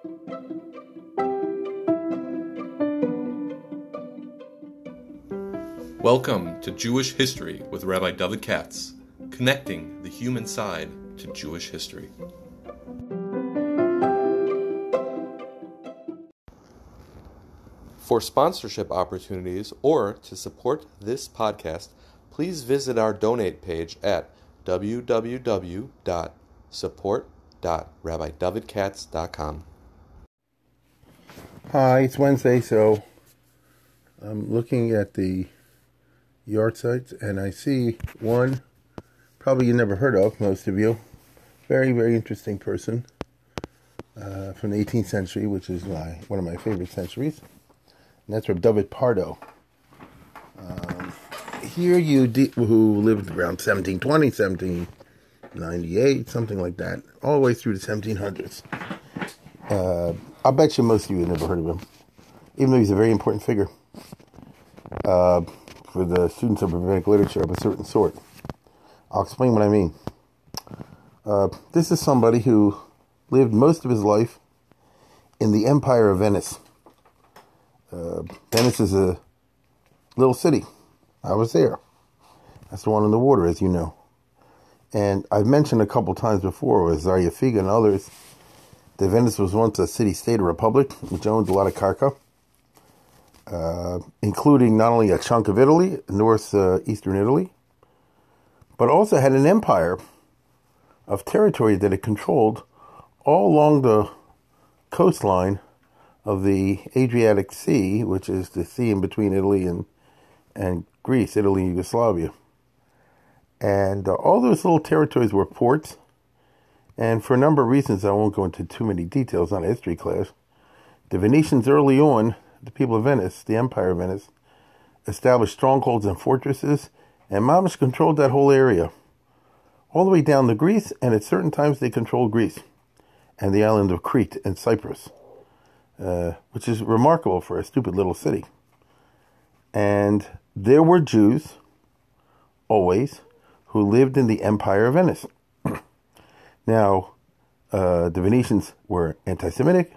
Welcome to Jewish History with Rabbi David Katz, connecting the human side to Jewish history. For sponsorship opportunities or to support this podcast, please visit our donate page at www.support.rabbidavidkatz.com. Hi, it's Wednesday, so I'm looking at the yard sites, and I see one, probably you never heard of, most of you, very, very interesting person from the 18th century, which is one of my favorite centuries, and that's Reb David Pardo. Who lived around 1720, 1798, something like that, all the way through the 1700s. I'll bet you most of you have never heard of him, even though he's a very important figure for the students of rabbinic literature of a certain sort. I'll explain what I mean. This is somebody who lived most of his life in the Empire of Venice. Venice is a little city. I was there. That's the one on the water, as you know. And I've mentioned a couple times before with Zaria Figa and others that Venice was once a city-state republic, which owned a lot of karka, including not only a chunk of Italy, northeastern Italy, but also had an empire of territory that it controlled all along the coastline of the Adriatic Sea, which is the sea in between Italy and Greece, Italy and Yugoslavia. And all those little territories were ports, and for a number of reasons I won't go into too many details on a history class, the Venetians early on, the people of Venice, the Empire of Venice, established strongholds and fortresses, and mamish controlled that whole area, all the way down to Greece, and at certain times they controlled Greece and the island of Crete and Cyprus, which is remarkable for a stupid little city. And there were Jews, always, who lived in the Empire of Venice. Now, the Venetians were anti-Semitic,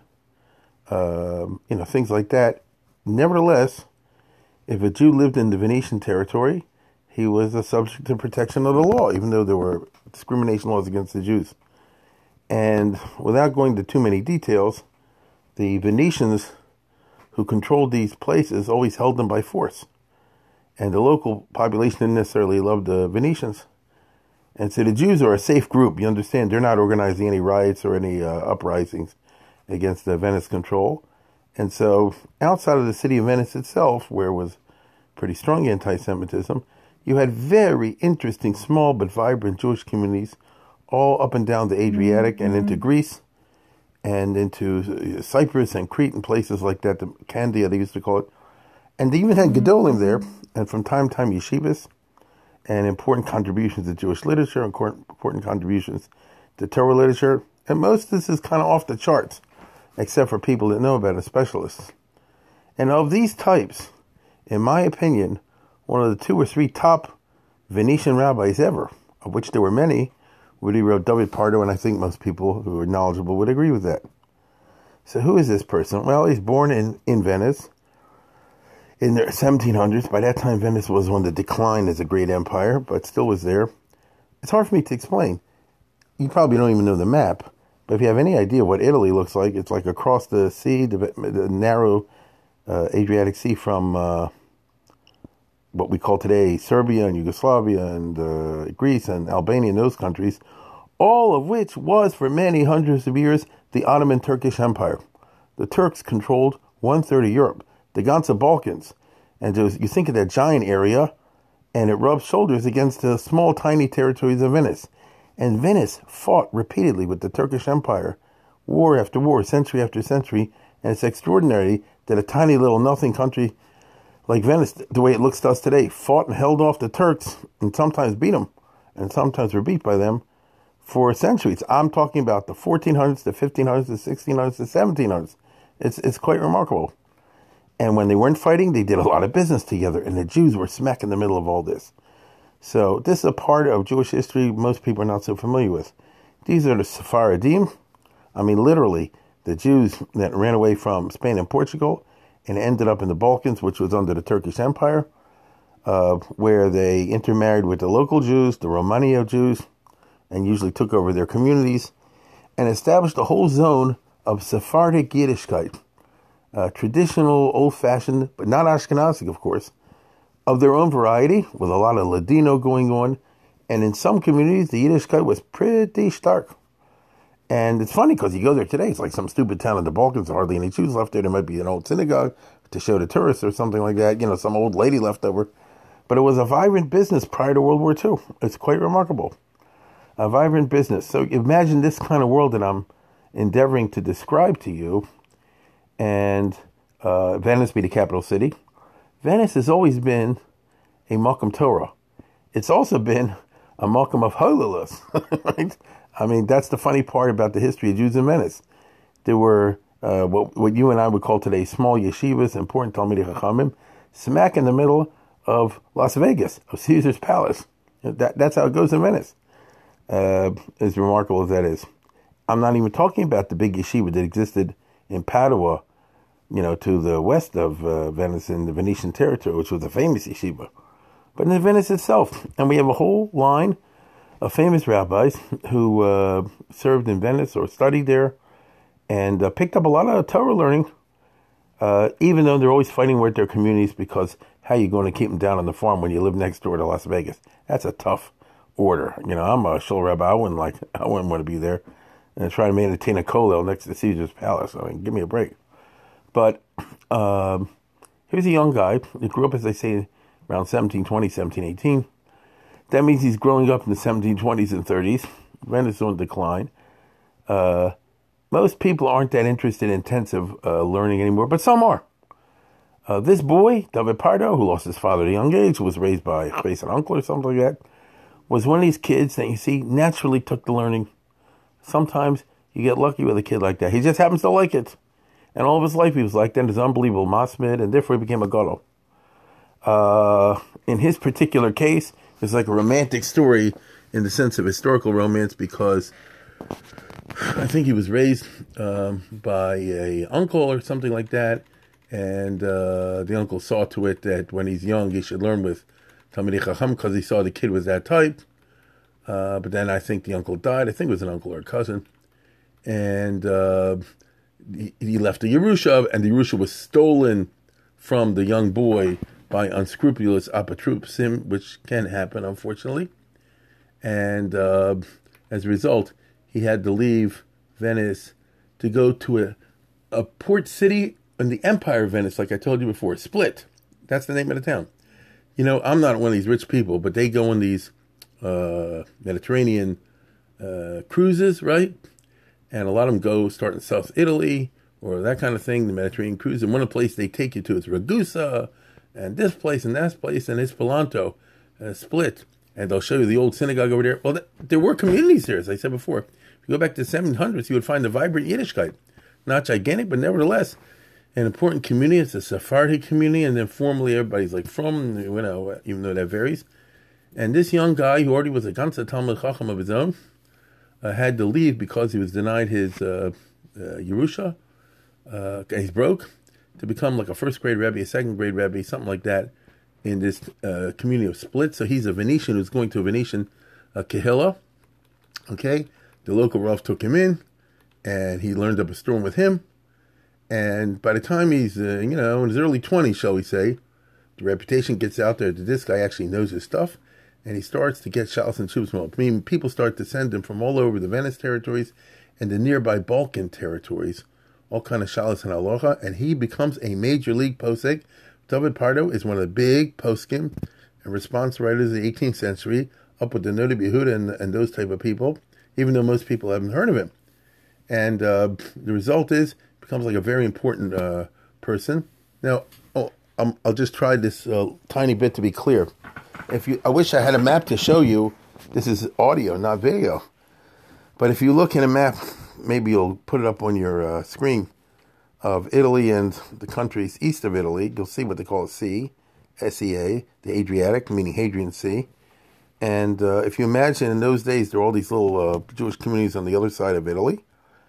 things like that. Nevertheless, if a Jew lived in the Venetian territory, he was a subject to protection of the law, even though there were discrimination laws against the Jews. And without going into too many details, the Venetians who controlled these places always held them by force. And the local population didn't necessarily love the Venetians. And so the Jews are a safe group. You understand, they're not organizing any riots or any uprisings against the Venice control. And so outside of the city of Venice itself, where was pretty strong anti-Semitism, you had very interesting, small but vibrant Jewish communities all up and down the Adriatic and into Greece and into Cyprus and Crete and places like that, the Candia they used to call it. And they even had Gedolim there, and from time to time yeshivas, and important contributions to Jewish literature, important contributions to Torah literature. And most of this is kind of off the charts, except for people that know about it, specialists. And of these types, in my opinion, one of the 2 or 3 top Venetian rabbis ever, of which there were many, would be Reb David Pardo, and I think most people who are knowledgeable would agree with that. So who is this person? Well, he's born in Venice in the 1700s. By that time, Venice was on the decline as a great empire, but still was there. It's hard for me to explain. You probably don't even know the map, but if you have any idea what Italy looks like, it's like across the sea, the narrow Adriatic Sea from what we call today Serbia and Yugoslavia and Greece and Albania and those countries, all of which was for many hundreds of years the Ottoman Turkish Empire. The Turks controlled 1/3 of Europe, the ganze Balkans, and you think of that giant area, and it rubs shoulders against the small, tiny territories of Venice. And Venice fought repeatedly with the Turkish Empire, war after war, century after century, and it's extraordinary that a tiny little nothing country like Venice, the way it looks to us today, fought and held off the Turks and sometimes beat them, and sometimes were beat by them for centuries. I'm talking about the 1400s, the 1500s, the 1600s, the 1700s. It's quite remarkable. And when they weren't fighting, they did a lot of business together, and the Jews were smack in the middle of all this. So this is a part of Jewish history most people are not so familiar with. These are the Sephardim. I mean, literally, the Jews that ran away from Spain and Portugal and ended up in the Balkans, which was under the Turkish Empire, where they intermarried with the local Jews, the Romani Jews, and usually took over their communities and established a whole zone of Sephardic Yiddishkeit, traditional, old-fashioned, but not Ashkenazic, of course, of their own variety, with a lot of Ladino going on. And in some communities, the Yiddishkeit was pretty stark. And it's funny because you go there today, it's like some stupid town in the Balkans, hardly any Jews left there. There might be an old synagogue to show to tourists or something like that. You know, some old lady left over. But it was a vibrant business prior to World War II. It's quite remarkable. A vibrant business. So imagine this kind of world that I'm endeavoring to describe to you. And Venice be the capital city. Venice has always been a Malkam Torah. It's also been a Malkam of Hololos, right? I mean, that's the funny part about the history of Jews in Venice. There were what you and I would call today small yeshivas, important Talmidei Chachamim, smack in the middle of Las Vegas, of Caesar's Palace. That's how it goes in Venice, as remarkable as that is. I'm not even talking about the big yeshiva that existed in Padua, you know, to the west of Venice in the Venetian territory, which was a famous yeshiva. But in Venice itself, and we have a whole line of famous rabbis who served in Venice or studied there and picked up a lot of Torah learning, even though they're always fighting with their communities because how are you going to keep them down on the farm when you live next door to Las Vegas? That's a tough order. You know, I'm a shul rabbi. I wouldn't want to be there and try to maintain a kollel next to Caesar's Palace. I mean, give me a break. But here's a young guy who grew up, as I say, around 1720, 1718. That means he's growing up in the 1720s and 30s. Venice is on decline. Most people aren't that interested in intensive learning anymore, but some are. This boy, David Pardo, who lost his father at a young age, who was raised by an uncle or something like that, was one of these kids that you see naturally took to learning. Sometimes you get lucky with a kid like that. He just happens to like it. And all of his life he was like that. He's unbelievable masmid, and therefore he became a gadol. In his particular case, it's like a romantic story in the sense of historical romance because I think he was raised by a uncle or something like that, and the uncle saw to it that when he's young he should learn with Talmidei Chacham because he saw the kid was that type. But then I think the uncle died. I think it was an uncle or a cousin, and he left a Yerusha, and the Yerusha was stolen from the young boy by unscrupulous apotropsim, which can happen, unfortunately. And as a result, he had to leave Venice to go to a port city in the Empire of Venice, like I told you before, Split. That's the name of the town. You know, I'm not one of these rich people, but they go on these Mediterranean cruises, right? And a lot of them go start in South Italy or that kind of thing, the Mediterranean cruise. And one of the places they take you to is Ragusa, and this place and that place, and Esperanto, Split. And they'll show you the old synagogue over there. Well, there were communities there, as I said before. If you go back to the 1700s, you would find a vibrant Yiddishkeit. Not gigantic, but nevertheless, an important community. It's a Sephardic community, and then formally everybody's like from, you know, even though that varies. And this young guy, who already was a ganze Talmid Chacham of his own, had to leave because he was denied his Yerusha. He's broke, to become like a first grade Rebbe, a second grade Rebbe, something like that, in this community of Split. So he's a Venetian who's going to a Venetian Kehillah. Okay, the local Rav took him in, and he learned up a storm with him. And by the time he's, in his early 20s, shall we say, the reputation gets out there that this guy actually knows his stuff, and he starts to get shalos and shuvos. I mean, people start to send him from all over the Venice territories and the nearby Balkan territories, all kind of shalos and aloha, and he becomes a major league posek. David Pardo is one of the big poskim and response writers of the 18th century, up with the Nodi Yehuda and those type of people, even though most people haven't heard of him. And the result is, becomes like a very important person. Now, I'll just try this tiny bit to be clear. I wish I had a map to show you. This is audio, not video. But if you look in a map, maybe you'll put it up on your screen, of Italy and the countries east of Italy, you'll see what they call a sea, S-E-A, the Adriatic, meaning Hadrian Sea. And if you imagine in those days, there were all these little Jewish communities on the other side of Italy.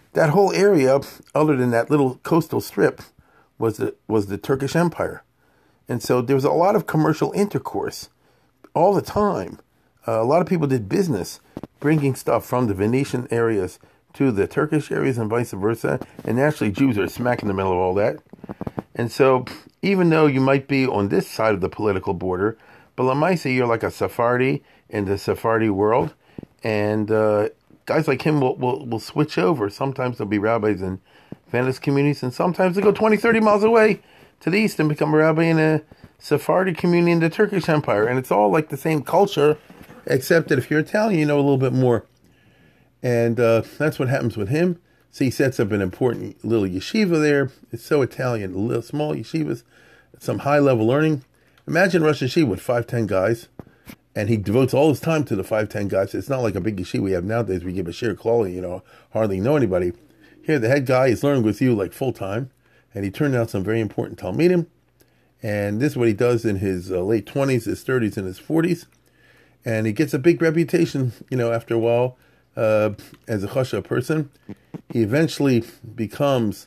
that whole area, other than that little coastal strip, was the Turkish Empire. And so there was a lot of commercial intercourse all the time. A lot of people did business, bringing stuff from the Venetian areas to the Turkish areas and vice versa. And naturally, Jews are smack in the middle of all that. And so even though you might be on this side of the political border, but Lamaisa, you're like a Sephardi in the Sephardi world. And guys like him will switch over. Sometimes there'll be rabbis in Venice communities, and sometimes they go 20, 30 miles away to the east and become a rabbi in a Sephardi community in the Turkish Empire. And it's all like the same culture, except that if you're Italian, you know a little bit more. And that's what happens with him. So he sets up an important little yeshiva there. It's so Italian, little small yeshivas, some high-level learning. Imagine Rosh Yeshiva with 5-10 guys, and he devotes all his time to the 5-10 guys. It's not like a big yeshiva we have nowadays. We give a shir klali, hardly know anybody. Here, the head guy is learning with you like full-time, and he turned out some very important talmidim. And this is what he does in his late 20s, his 30s, and his 40s. And he gets a big reputation, after a while, as a chasha person. He eventually becomes,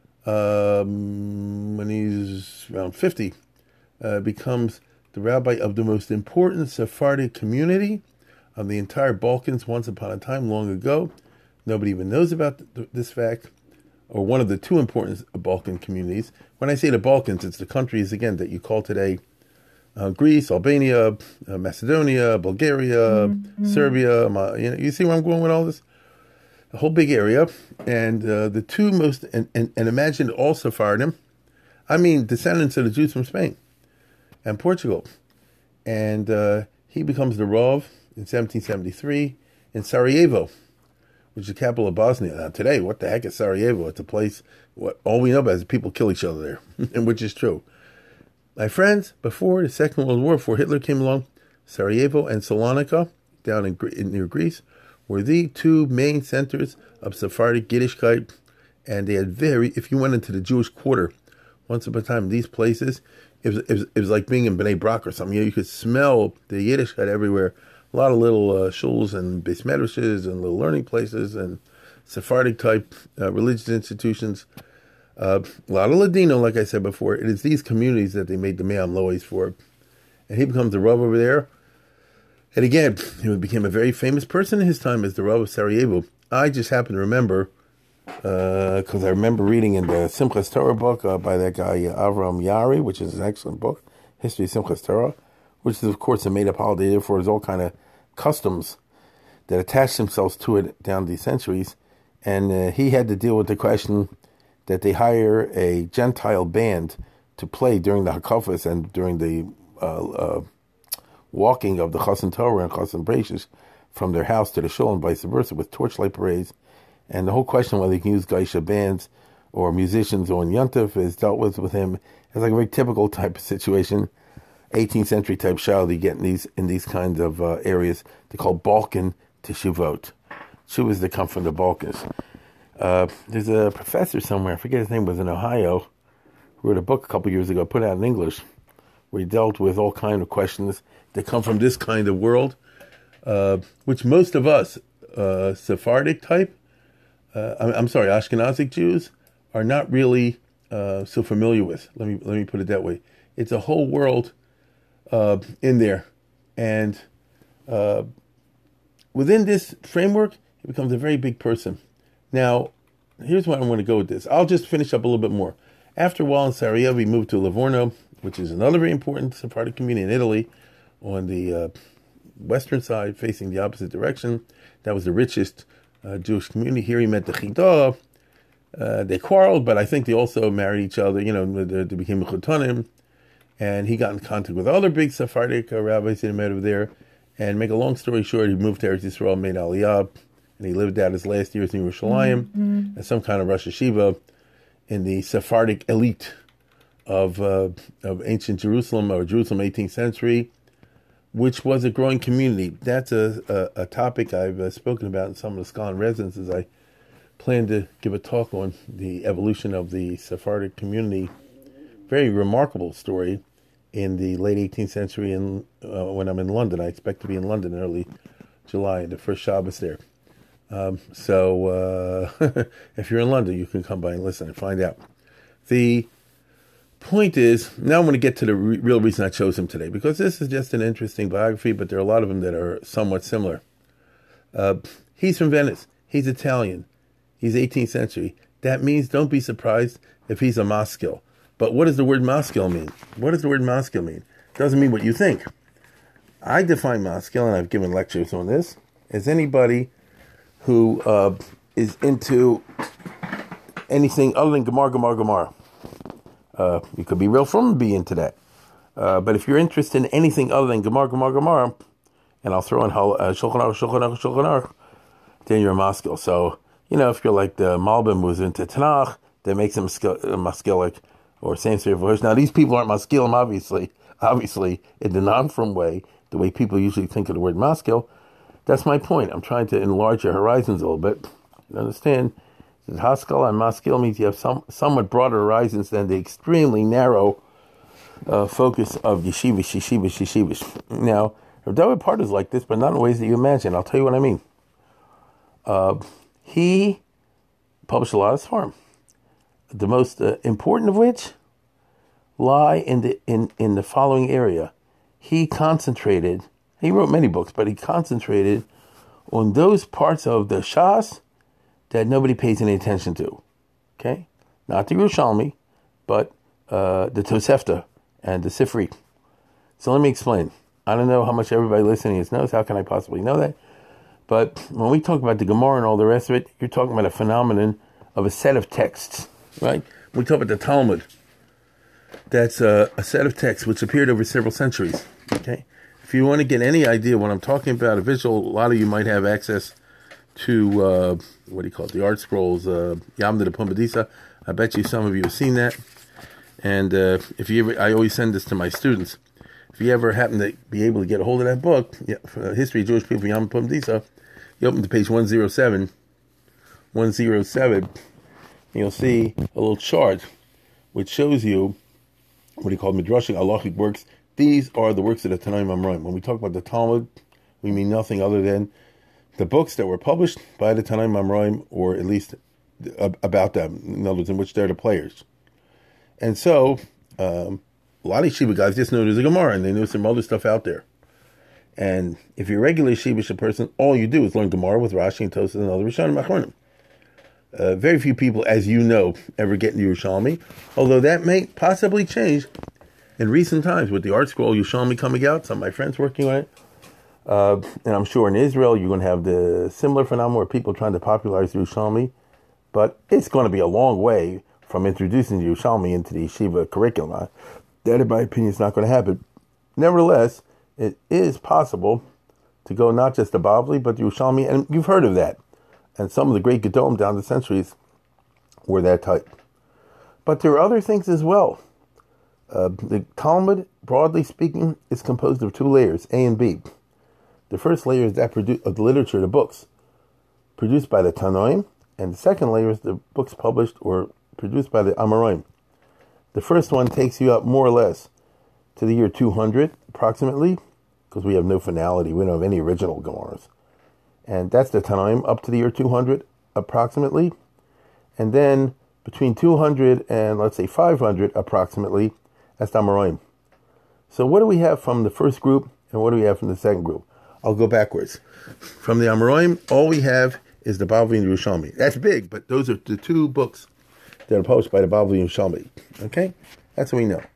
when he's around 50, becomes the rabbi of the most important Sephardic community of the entire Balkans once upon a time, long ago. Nobody even knows about this fact, or one of the two important Balkan communities. When I say the Balkans, it's the countries, again, that you call today Greece, Albania, Macedonia, Bulgaria, Serbia. You see where I'm going with all this? A whole big area. And the two most, and imagine all Sephardim, descendants of the Jews from Spain and Portugal. And he becomes the Rav in 1773 in Sarajevo, which is the capital of Bosnia. Now today, what the heck is Sarajevo? It's a place, all we know about is people kill each other there, and which is true. My friends, before the Second World War, before Hitler came along, Sarajevo and Salonika, down near Greece, were the two main centers of Sephardic Yiddishkeit, and they had if you went into the Jewish quarter, once upon a time, these places, it was like being in Bnei Brak or something. You could smell the Yiddishkeit everywhere. A lot of little shuls and beis medrashes and little learning places and Sephardic type religious institutions. A lot of Ladino, like I said before. It is these communities that they made the Me'am Lois for. And he becomes the Rav over there. And again, he became a very famous person in his time as the Rav of Sarajevo. I just happen to remember, because I remember reading in the Simchas Torah book by that guy Avram Yari, which is an excellent book, History of Simchas Torah, which is, of course, a made-up holiday. Therefore, there's all kind of customs that attach themselves to it down the centuries. And he had to deal with the question that they hire a Gentile band to play during the Hakafas and during the walking of the Chassan Torah and Chassan Breishis from their house to the shul and vice versa with torchlight parades. And the whole question whether you can use Geisha bands or musicians on Yontif is dealt with him as like a very typical type of situation, 18th century type shah you get in these kinds of areas. They call Balkan teshuvot. Teshuvos that come from the Balkans. There's a professor somewhere, I forget his name, was in Ohio, who wrote a book a couple years ago, put out in English, where he dealt with all kind of questions that come from this kind of world, which most of us, Sephardic type, Ashkenazic Jews, are not really so familiar with. Let me put it that way. It's a whole world in there, and within this framework, he becomes a very big person. Now, here's where I want to go with this. I'll just finish up a little bit more. After a while in Sarajevo, we moved to Livorno, which is another very important Sephardic community in Italy, on the western side, facing the opposite direction. That was the richest Jewish community. Here he met the Chidah. They quarreled, but I think they also married each other. They became Chutanim. And he got in contact with other big Sephardic rabbis he met over there. And make a long story short, he moved to Eretz Yisrael, made Aliyah, and he lived out his last years in Yerushalayim as some kind of Rosh Yeshiva in the Sephardic elite of ancient Jerusalem, or Jerusalem 18th century, which was a growing community. That's a topic I've spoken about in some of the scholar residences. I plan to give a talk on the evolution of the Sephardic community. Very remarkable story in the late 18th century, and when I'm in London. I expect to be in London in early July, the first Shabbos there. So if you're in London, you can come by and listen and find out. The point is, now I'm going to get to the real reason I chose him today, because this is just an interesting biography, but there are a lot of them that are somewhat similar. He's from Venice. He's Italian. He's 18th century. That means don't be surprised if he's a maskil. But what does the word maskil mean? What does the word maskil mean? It doesn't mean what you think. I define maskil, and I've given lectures on this, as anybody who is into anything other than Gemar. You could be real from and be into that. But if you're interested in anything other than Gemar, and I'll throw in Shulchan Aruch, then you're a maskil. So, if you're like the Malbim who's into Tanakh, that makes him maskilic, or same sort of voice. Now, these people aren't maskilim, obviously, in the non-from way, the way people usually think of the word maskil. That's my point. I'm trying to enlarge your horizons a little bit. You understand? Haskell and maskil means you have somewhat broader horizons than the extremely narrow focus of yeshivas. Now, Rav David Part is like this, but not in ways that you imagine. I'll tell you what I mean. He published a lot of Sfarim, the most important of which lie in the following area. He wrote many books, but he concentrated on those parts of the Shas that nobody pays any attention to. Okay? Not the Yerushalmi, but the Tosefta and the Sifri. So let me explain. I don't know how much everybody listening knows. How can I possibly know that? But when we talk about the Gemara and all the rest of it, you're talking about a phenomenon of a set of texts, right? When we talk about the Talmud, that's a set of texts which appeared over several centuries, okay? If you want to get any idea what I'm talking about, a visual, a lot of you might have access to, the Art Scrolls, Yamda de Pumbedisa. I bet you some of you have seen that. And I always send this to my students. If you ever happen to be able to get a hold of that book, History of Jewish People, Yamda Pumbedisa, you open to page 107, and you'll see a little chart which shows you what he called Midrashic Halachic works. These are the works of the Tanaim Amoraim. When we talk about the Talmud, we mean nothing other than the books that were published by the Tanaim Amoraim, or at least about them, in other words, in which they're the players. And so, a lot of yeshiva guys just know there's a Gemara, and they know some other stuff out there. And if you're a regular yeshivish person, all you do is learn Gemara with Rashi and Tosafos and other Rishonim Achronim. Very few people, as you know, ever get into Yerushalmi, although that may possibly change in recent times with the Art Scroll Yerushalmi coming out. Some of my friends working on it. And I'm sure in Israel you're going to have the similar phenomenon where people are trying to popularize Yerushalmi, but it's going to be a long way from introducing Yerushalmi into the yeshiva curriculum. That, in my opinion, is not going to happen. Nevertheless, it is possible to go not just to Bavli, but Yerushalmi, and you've heard of that. And some of the great Gedolim down the centuries were that type. But there are other things as well. The Talmud, broadly speaking, is composed of two layers, A and B. The first layer is that of the literature, the books, produced by the Tanoim, and the second layer is the books published or produced by the Amoraim. The first one takes you up more or less to the year 200, approximately, because we have no finality. We don't have any original Gemaras. And that's the Tanaim, up to the year 200, approximately. And then between 200 and, let's say, 500, approximately, that's the Amoraim. So what do we have from the first group, and what do we have from the second group? I'll go backwards. From the Amoraim, all we have is the Bavli and Yerushalmi. That's big, but those are the two books that are published by the Bavli and Yerushalmi. Okay? That's what we know.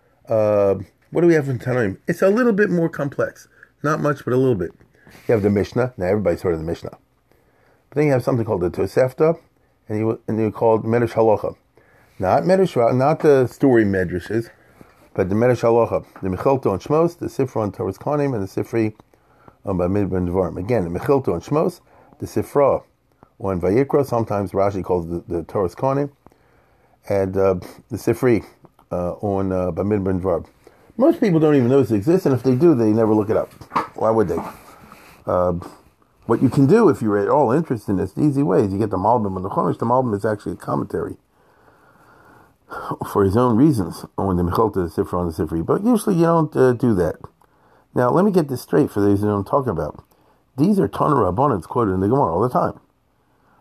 What do we have from Tanaim? It's a little bit more complex. Not much, but a little bit. You have the Mishnah. Now, everybody's heard of the Mishnah. But then you have something called the Tosefta, and you called Medrash Halacha. Not the story Medrashes, but the Medrash Halacha. The Mechilta on Shmos, the Sifra on Torah's Kohanim, and the Sifri on Bamidbar and Dvarim. Again, the Mechilta on Shmos, the Sifra on Vayikra, sometimes Rashi calls the Torah's Kohanim, and the Sifri on Bamidbar and Dvarim. Most people don't even know this exists, and if they do, they never look it up. Why would they? What you can do if you're at all interested in this, the easy way is you get the Malbim and the Chumash. The Malbim is actually a commentary for his own reasons on the Mechilta, the Sifra, and the Sifri. But usually you don't do that. Now, let me get this straight for those who don't talk about. These are Tanur Rabbanans quoted in the Gemara all the time.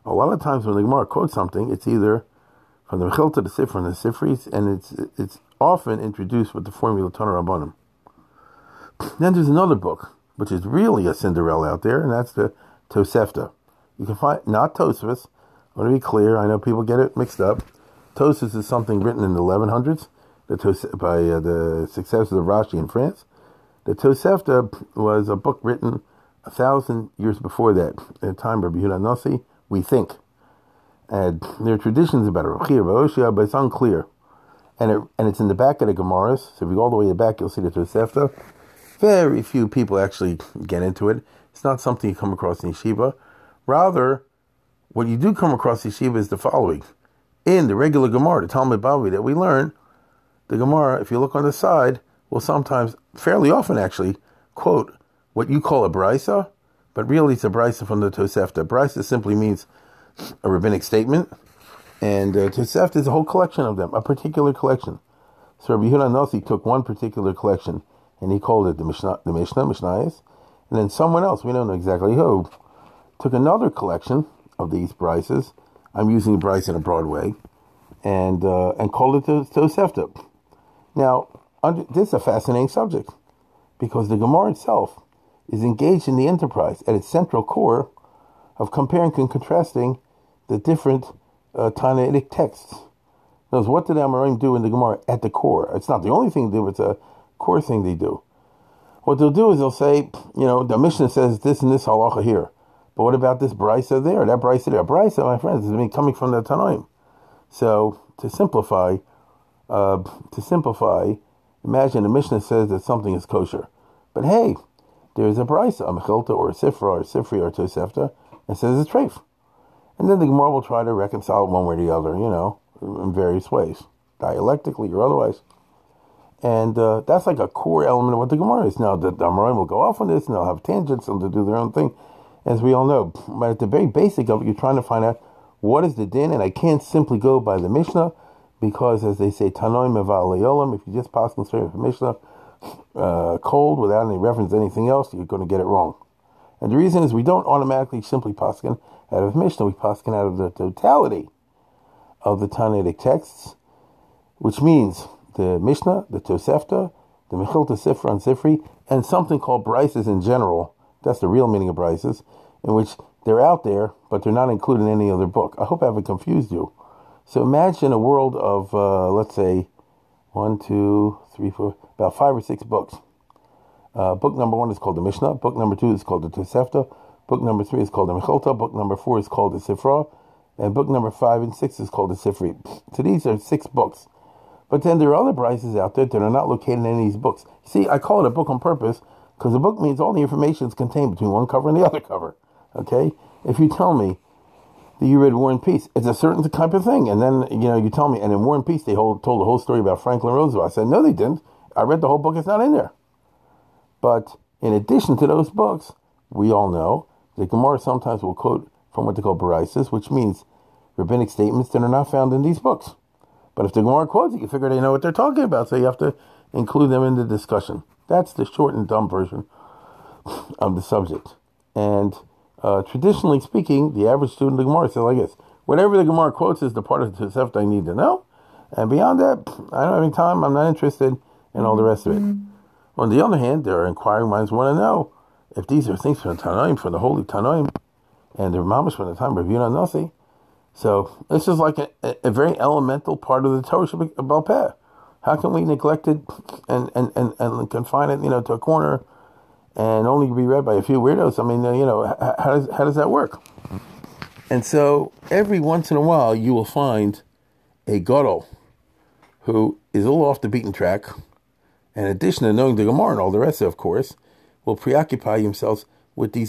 A lot of times when the Gemara quotes something, it's either from the Mechilta, the Sifra, and the Sifris, and it's often introduced with the formula Tana Rabbanim. Then there's another book, which is really a Cinderella out there, and that's the Tosefta. You can find, not Tosfos. I want to be clear, I know people get it mixed up. Tosfos is something written in the 1100s by the successors of Rashi in France. The Tosefta was a book written 1,000 years before that, at the time of Rabbi Yehuda Nasi, we think. And there are traditions about it, but it's unclear. And it's in the back of the Gemaras, so if you go all the way to the back, you'll see the Tosefta. Very few people actually get into it. It's not something you come across in yeshiva. Rather, what you do come across in yeshiva is the following. In the regular Gemara, the Talmud Bavli that we learn, the Gemara, if you look on the side, will sometimes, fairly often actually, quote what you call a brisa, but really it's a brisa from the Tosefta. Brisa simply means a rabbinic statement, and Tosefta is a whole collection of them, a particular collection. So Rabbi Yehuda Nasi took one particular collection, and he called it the Mishnayos, and then someone else, we don't know exactly who, took another collection of these brises. I'm using brisa in a broad way, and called it the Tosefta. Now, this is a fascinating subject, because the Gemara itself is engaged in the enterprise at its central core of comparing and contrasting the different Tanaitic texts. Now, what did Amoraim do in the Gemara at the core? It's not the only thing they do, it's a core thing they do. What they'll do is they'll say, the Mishnah says this and this halacha here. But what about this brisa there, that brisa there? Brisa, my friends, is coming from the Tanaim. So, to simplify, imagine the Mishnah says that something is kosher. But hey, there's a brisa, a mechilta, or a sifra, or a sifri, or a tosefta, and says it's treif. And then the Gemara will try to reconcile it one way or the other, in various ways, dialectically or otherwise. And that's like a core element of what the Gemara is. Now, the Amoraim will go off on this, and they'll have tangents, and they'll do their own thing, as we all know. But at the very basic of it, you're trying to find out what is the din, and I can't simply go by the Mishnah, because as they say, Tanoim Meval Leolam, if you just pass straight with the Mishnah, cold, without any reference to anything else, you're going to get it wrong. And the reason is we don't automatically simply paskin out of Mishnah, we paskin out of the totality of the Tanaitic texts, which means the Mishnah, the Tosefta, the Mechilta, Sifra, and Sifri, and something called brises in general. That's the real meaning of brises, in which they're out there, but they're not included in any other book. I hope I haven't confused you. So imagine a world of, let's say, 1, 2, 3, 4, about 5 or 6 books. Book number 1 is called the Mishnah. Book number 2 is called the Tosefta. Book number 3 is called the Mechilta. Book number 4 is called the Sifra. And book number 5 and 6 is called the Sifri. So these are 6 books. But then there are other brises out there that are not located in any of these books. See, I call it a book on purpose because a book means all the information is contained between one cover and the other cover. Okay? If you tell me that you read War and Peace, it's a certain type of thing. And then, you tell me, and in War and Peace, they told the whole story about Franklin Roosevelt. I said, no, they didn't. I read the whole book. It's not in there. But in addition to those books, we all know the Gemara sometimes will quote from what they call barises, which means rabbinic statements that are not found in these books. But if the Gemara quotes it, you figure they know what they're talking about, so you have to include them in the discussion. That's the short and dumb version of the subject. And traditionally speaking, the average student of the Gemara says like this: whatever the Gemara quotes is the part of the Tosefta I need to know, and beyond that, I don't have any time, I'm not interested in all the rest of it. On the other hand, there are inquiring minds who want to know if these are things from Tanaim, from the holy Tanaim, and they're mamash from the time of Yuna Nasi. So this is like a very elemental part of the Torah Baal Peh. How can we neglect it and confine it, to a corner and only be read by a few weirdos? I mean, how does that work? And so every once in a while you will find a gadol who is a little off the beaten track. In addition to knowing the Gemara and all the rest of course, will preoccupy himself with these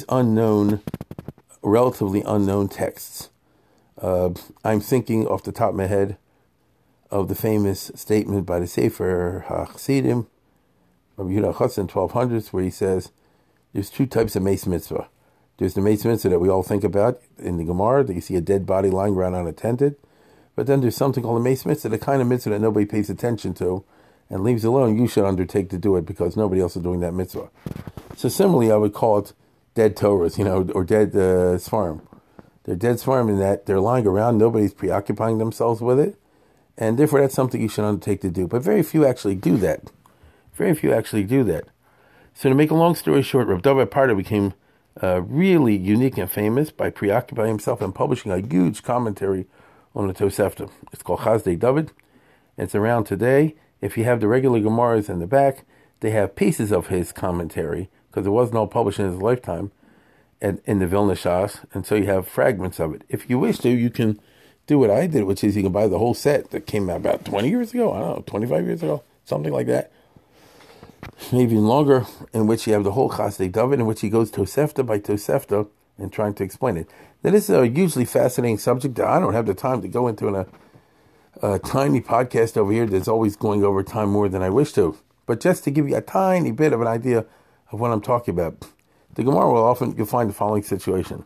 relatively unknown texts. I'm thinking off the top of my head of the famous statement by the Sefer HaChassidim, Rabbi Yehuda Chassan, 1200s, where he says there's 2 types of mace mitzvah. There's the mace mitzvah that we all think about in the Gemara, that you see a dead body lying around unattended. But then there's something called a mace mitzvah, the kind of mitzvah that nobody pays attention to and leaves alone. You should undertake to do it because nobody else is doing that mitzvah. So similarly, I would call it dead Torahs, or dead Sfarim. They're dead swarm in that they're lying around, nobody's preoccupying themselves with it, and therefore that's something you should undertake to do. But very few actually do that. Very few actually do that. So to make a long story short, Rav David Parda became really unique and famous by preoccupying himself and publishing a huge commentary on the Tosefta. It's called Chazdei David. It's around today. If you have the regular Gemaras in the back, they have pieces of his commentary, because it wasn't all published in his lifetime in the Vilna Shas, and so you have fragments of it. If you wish to, you can do what I did, which is you can buy the whole set that came out about 20 years ago, I don't know, 25 years ago, something like that, maybe even longer, in which you have the whole Chazdei David, in which he goes Tosefta by Tosefta and trying to explain it. Now, this is a hugely fascinating subject that I don't have the time to go into in a tiny podcast over here that's always going over time more than I wish to. But just to give you a tiny bit of an idea of what I'm talking about, the Gemara will often, you'll find the following situation.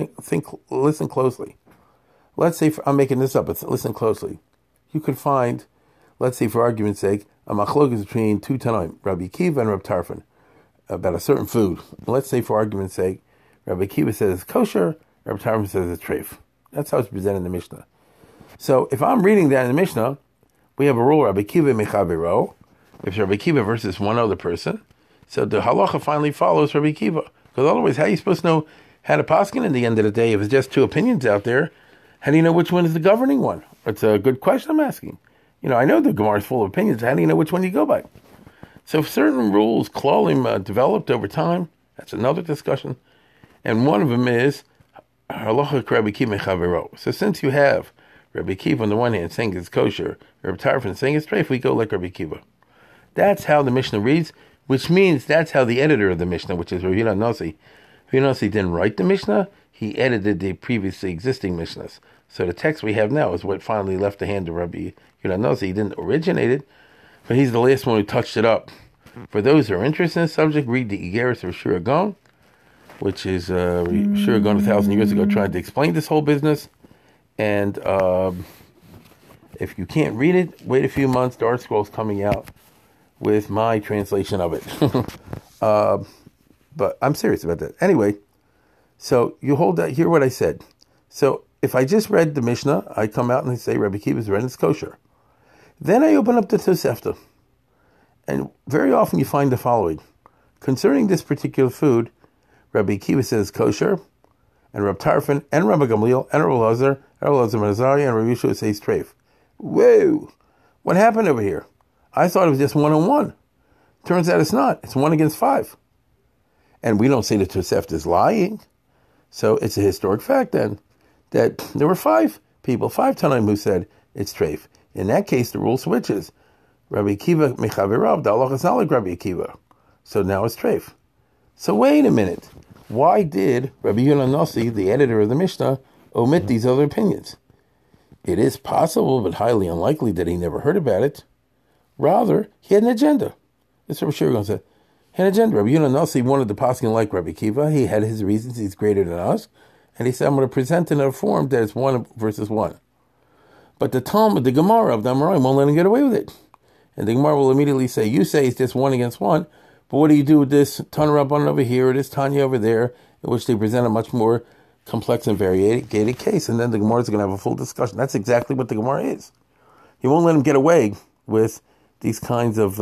Listen closely. Let's say, I'm making this up, but listen closely. You could find, let's say for argument's sake, a machlokas between two Tanaim, Rabbi Akiva and Reb Tarfon, about a certain food. Let's say for argument's sake, Rabbi Akiva says it's kosher, Reb Tarfon says it's treif. That's how it's presented in the Mishnah. So if I'm reading that in the Mishnah, we have a rule, Rabbi Akiva mechavero. If it's Rabbi Akiva versus one other person, so the halacha finally follows Rabbi Akiva. Because otherwise, how are you supposed to know how to paskin in the end of the day if it's just two opinions out there? How do you know which one is the governing one? It's a good question I'm asking. I know the Gemara is full of opinions. How do you know which one you go by? So certain rules, klalim, developed over time. That's another discussion. And one of them is halacha Rabbi Akiva mechavero. So since you have Rabbi Akiva on the one hand saying it's kosher, Reb Tarfon saying it's treif, we go like Rabbi Akiva. That's how the Mishnah reads, which means that's how the editor of the Mishnah, which is Rav Yehuda Nossi. Rav Yehuda Nossi didn't write the Mishnah, he edited the previously existing Mishnahs. So the text we have now is what finally left the hand of Rabbi Yehuda Nossi. He didn't originate it, but he's the last one who touched it up. For those who are interested in the subject, read the Igeris of Shura Gon, which is Shura Gon 1,000 years ago tried to explain this whole business. And if you can't read it, wait a few months, the Art Scroll's coming out with my translation of it. But I'm serious about that. Anyway, so you hold that, hear what I said. So if I just read the Mishnah, I come out and I say Rabbi Akiva's read, it's kosher. Then I open up the Tosefta. And very often you find the following. Concerning this particular food, Rabbi Akiva says kosher, and Reb Tarfon, and Rabbi Gamliel, and Rabbi Elazar ben Azariah, and Rabbi Yeshua says treif. Whoa! What happened over here? I thought it was just 1-on-1. Turns out it's not. It's 1 against 5. And we don't say the Tosefta is lying. So it's a historic fact then that there were 5 people, 5 Tanaim who said it's treif. In that case, the rule switches. Rabbi Akiva mechaverav, the halacha is not like Rabbi Akiva. So now it's treif. So wait a minute. Why did Rabbi Yehuda Nossi, the editor of the Mishnah, omit these other opinions? It is possible, but highly unlikely, that he never heard about it. Rather, he had an agenda. That's what Shura Gon said. He had an agenda. Rabbi Yehuda Nossi wanted the paskin like Rabbi Akiva. He had his reasons. He's greater than us. And he said, I'm going to present in a form that is 1 versus 1. But the Talmud, the Gemara of the Amoraim, won't let him get away with it. And the Gemara will immediately say, you say it's just 1 against 1, but what do you do with this Tana Rabbanan over here, or this Tanya over there, in which they present a much more complex and variegated case? And then the Gemara is going to have a full discussion. That's exactly what the Gemara is. He won't let him get away with these kinds of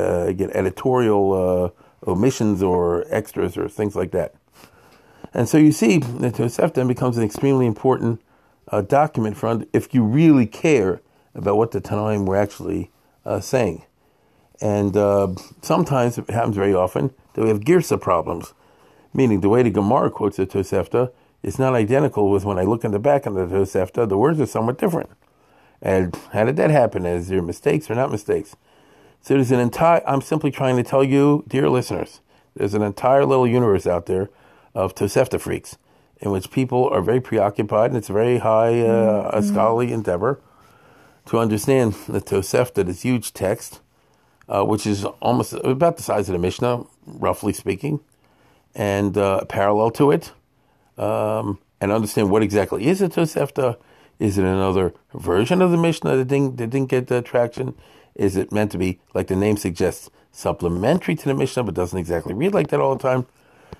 editorial omissions or extras or things like that. And so you see that Tosefta becomes an extremely important document for if you really care about what the Tanaim were actually saying. And sometimes, it happens very often, that we have girsa problems, meaning the way the Gemara quotes the Tosefta is not identical with when I look in the back of the Tosefta, the words are somewhat different. And how did that happen? Is there mistakes or not mistakes? So there's an entire, I'm simply trying to tell you, dear listeners, there's an entire little universe out there of Tosefta freaks, in which people are very preoccupied, and it's a very high a scholarly endeavor to understand the Tosefta, this huge text, which is almost about the size of the Mishnah, roughly speaking, and parallel to it, and understand what exactly is a Tosefta. Is it another version of the Mishnah that didn't get traction? Is it meant to be, like the name suggests, supplementary to the Mishnah, but doesn't exactly read like that all the time?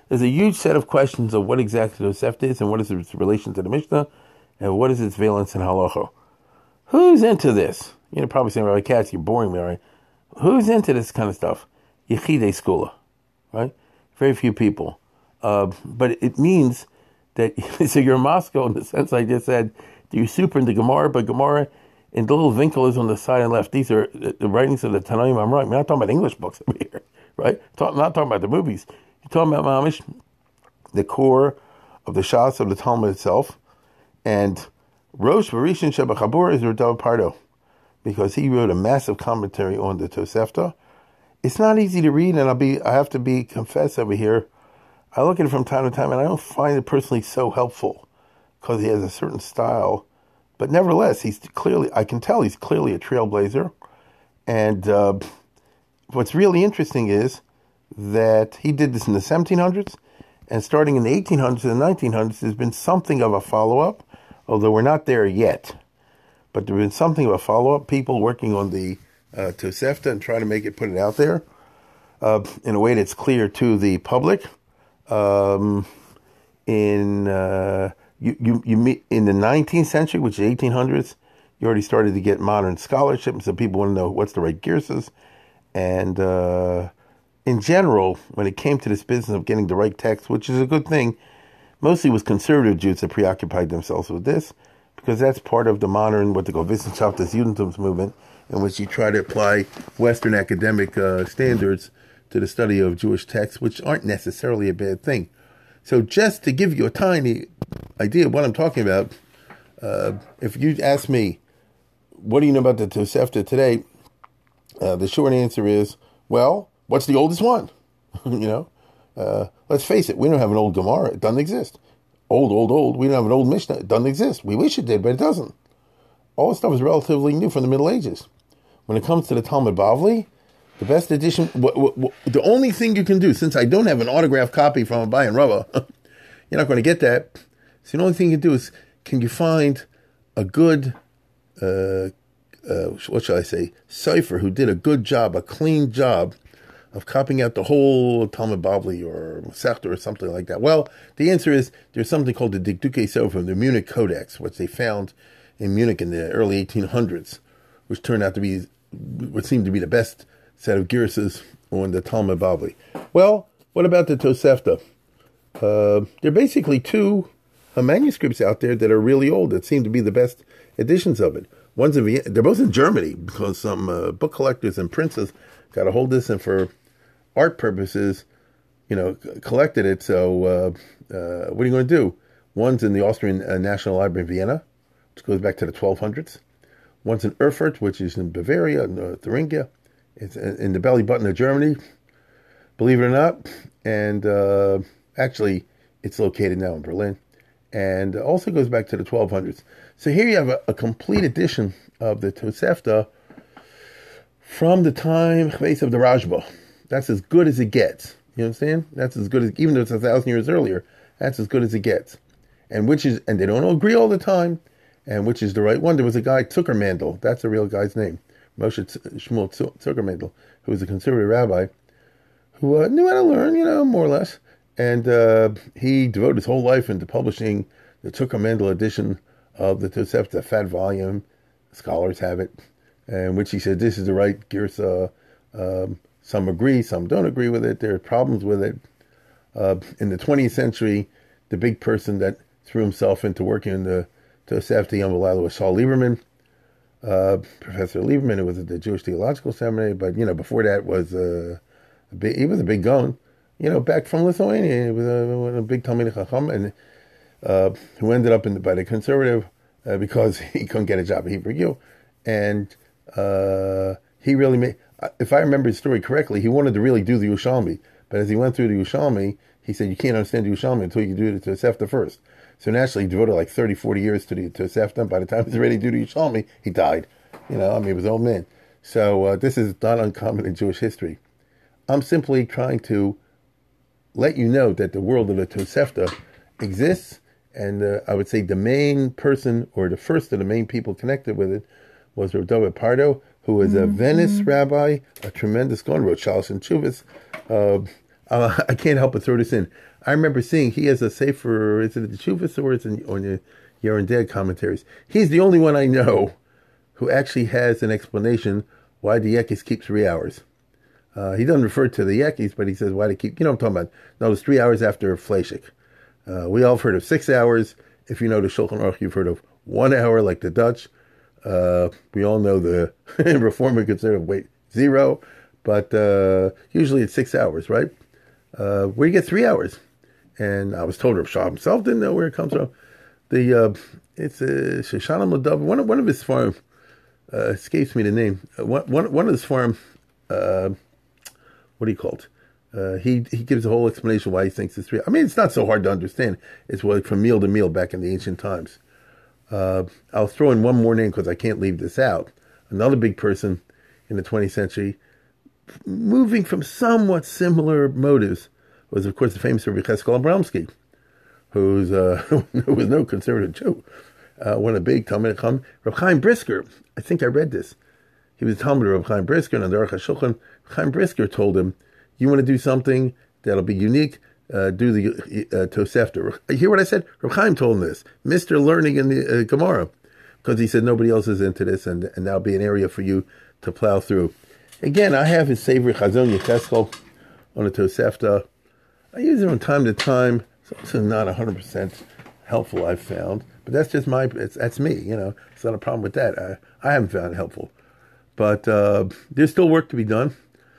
there's a huge set of questions of what exactly Tosefta is and what is its relation to the Mishnah and what is its valence in halacha. Who's into this? You're probably saying, Rabbi Katz, you're boring me, all right? Who's into this kind of stuff? Yechidei Skula, right? Very few people. But it means that, so you're in Moscow in the sense I just said, you're super into Gemara, but Gemara in the little Winkel is on the side and left. These are the writings of the Tanaim. I'm right. I'm not talking about English books over here, right? I'm not talking about the movies. You're talking about Mamish, the core of the Shas of the Talmud itself. And Rosh Varishin Shebachabur is Rav Pardo, because he wrote a massive commentary on the Tosefta. It's not easy to read, and I have to confess over here. I look at it from time to time, and I don't find it personally so helpful because he has a certain style. But nevertheless, I can tell he's clearly a trailblazer. And what's really interesting is that he did this in the 1700s, and starting in the 1800s and the 1900s, there's been something of a follow-up, although we're not there yet. But there's been something of a follow-up, people working on the Tosefta and trying to put it out there in a way that's clear to the public. You meet in the 19th century, which is 1800s, you already started to get modern scholarship, and so people want to know what's the right girsas. And in general, when it came to this business of getting the right text, which is a good thing, mostly it was conservative Jews that preoccupied themselves with this, because that's part of the modern, what they call Wissenschaft des Judentums movement, in which you try to apply Western academic standards to the study of Jewish texts, which aren't necessarily a bad thing. So just to give you a tiny idea of what I'm talking about, if you ask me, what do you know about the Tosefta today? The short answer is, well, what's the oldest one? Let's face it, we don't have an old Gemara. It doesn't exist. Old. We don't have an old Mishnah. It doesn't exist. We wish it did, but it doesn't. All this stuff is relatively new from the Middle Ages. When it comes to the Talmud Bavli, the best edition, the only thing you can do, since I don't have an autographed copy from Abai and Rava, you're not going to get that. So the only thing you can do is, can you find a good, what shall I say, cipher who did a good job, a clean job of copying out the whole Talmud Bavli or Masechta or something like that? Well, the answer is there's something called the Dikduke Sofer, the Munich Codex, which they found in Munich in the early 1800s, which turned out to be what seemed to be the best set of girsas on the Talmud Bavli. Well, what about the Tosefta? There are basically two manuscripts out there that are really old that seem to be the best editions of it. One's in Vienna. They're both in Germany because some book collectors and princes got a hold of this and for art purposes, collected it. So what are you going to do? One's in the Austrian National Library in Vienna, which goes back to the 1200s. One's in Erfurt, which is in Bavaria, Thuringia. It's in the belly button of Germany, believe it or not. And actually, it's located now in Berlin. And also goes back to the 1200s. So here you have a complete edition of the Tosefta from the time of the Rashba. That's as good as it gets. You understand? That's as good as, even though it's 1,000 years earlier, that's as good as it gets. And they don't all agree all the time, and which is the right one. There was a guy, Zuckermandel, that's a real guy's name, Moshe Shmuel Zuckermandel, who was a conservative rabbi, who knew how to learn, more or less. And he devoted his whole life into publishing the Zuckermandel edition of the Tosefta, a fat volume. Scholars have it, in which he said this is the right girsa. Some agree, some don't agree with it. There are problems with it. In the 20th century, the big person that threw himself into working in the Tosefta Yom V'Layla was Saul Lieberman, Professor Lieberman, who was at the Jewish Theological Seminary. But before that he was a big gun. Back from Lithuania, he was a big Talmidei Chacham, and who ended up by the conservative because he couldn't get a job at Hebrew U. And he really made, if I remember his story correctly, he wanted to really do the Yerushalmi. But as he went through the Yerushalmi, he said, you can't understand the Yerushalmi until you do the Tosefta first. So naturally, he devoted like 30, 40 years to the Tosefta. By the time he was ready to do the Yerushalmi, he died. He was an old man. So this is not uncommon in Jewish history. I'm simply trying to let you know that the world of the Tosefta exists, and I would say the main person, or the first of the main people connected with it, was Rav David Pardo, who was a Venice rabbi, a tremendous scholar, wrote Shalosh and Chuvas. I can't help but throw this in. I remember seeing he has a Sefer, is it the Chuvas or it's on the Year and Dead commentaries? He's the only one I know who actually has an explanation why the Yekis keep 3 hours. He doesn't refer to the Yekis, but he says why they keep, what I'm talking about. No, it's 3 hours after Fleshik. We all have heard of 6 hours. If you know the Shulchan Aruch, you've heard of 1 hour like the Dutch. We all know the Reformer consider weight 0, but usually it's 6 hours, right? Where you get 3 hours. And I was told Rav Shah himself didn't know where it comes from. It's Shoshanim Ladav. One of his farm escapes me the name. One of his farm. What do you call it? He gives a whole explanation why he thinks it's 3. I mean, it's not so hard to understand. It's like from meal to meal back in the ancient times. I'll throw in one more name because I can't leave this out. Another big person in the 20th century, moving from somewhat similar motives, was of course the famous Rabbi Cheskel Abramsky, who was no conservative Jew. One of the big Talmidei Chacham, Reb Chaim Brisker. I think I read this. He was a Talmud of Reb Chaim Brisker, and on the Aruch HaShulchan, Chaim Brisker told him, "You want to do something that'll be unique? Do the Tosefta." You hear what I said? Reb Chaim told him this, Mr. Learning in the Gemara, because he said nobody else is into this, and that'll be an area for you to plow through. Again, I have his Sefer Chazon Yecheskel on the Tosefta. I use it from time to time. It's also not 100% helpful, I've found. But that's just that's me, It's not a problem with that. I haven't found it helpful. But there's still work to be done.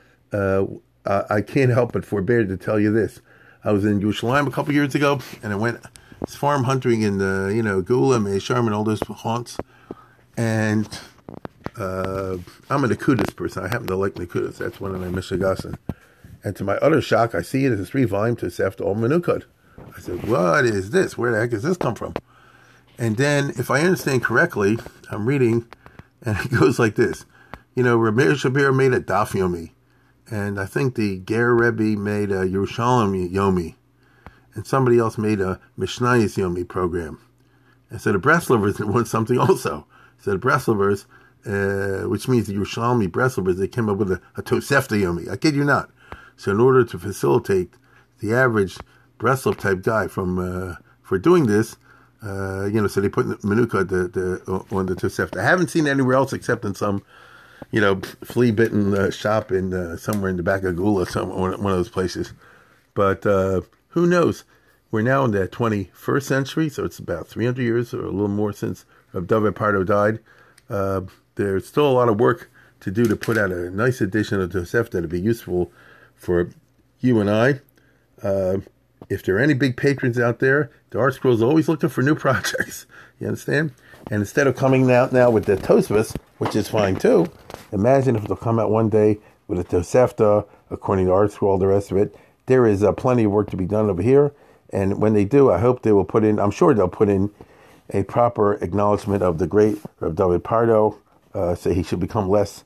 I can't help but forbear to tell you this. I was in Yerushalayim a couple years ago, and I went farm hunting in the, Gula, Meisharm, and all those haunts. And I'm a Nakudas person. I happen to like Nakudas. That's one of my Mishigasan. And to my utter shock, I see it as a 3-volume Tosefta Ol Menukot. I said, what is this? Where the heck does this come from? And then, if I understand correctly, I'm reading, and it goes like this. Rabbi Shabir made a Daf Yomi. And I think the Ger Rebbe made a Yerushalayim Yomi. And somebody else made a Mishnayos Yomi program. And so the Breslovers want something also. So the Breslovers, which means the Yerushalmi Breslovers, they came up with a Tosefta Yomi. I kid you not. So in order to facilitate the average Breslov type guy for doing this, so they put Menuka on the Tosefta. I haven't seen it anywhere else except in some, flea-bitten shop in somewhere in the back of Gula, one of those places. But who knows? We're now in the 21st century, so it's about 300 years or a little more since David Pardo died. There's still a lot of work to do to put out a nice edition of Tosefta to be useful for you and I. If there are any big patrons out there, the Art Scroll is always looking for new projects. You understand? And instead of coming out now with the Tosfos, which is fine too, imagine if they'll come out one day with a Tosefta, according to Art Scroll, the rest of it. There is plenty of work to be done over here. And when they do, I hope they will I'm sure they'll put in a proper acknowledgement of the great Reb David Pardo, so he should become less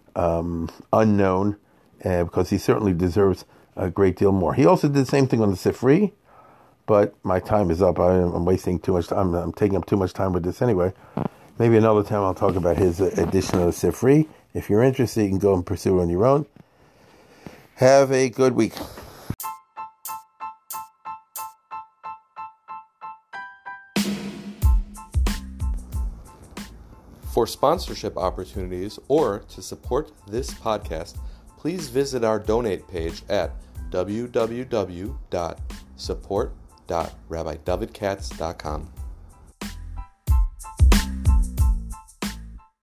unknown, because he certainly deserves a great deal more. He also did the same thing on the Sifri, but my time is up. I'm wasting too much time. I'm taking up too much time with this anyway. Maybe another time I'll talk about his edition of the Sifri. If you're interested, you can go and pursue it on your own. Have a good week. For sponsorship opportunities or to support this podcast, please visit our donate page at www.support.rabbidavidkatz.com.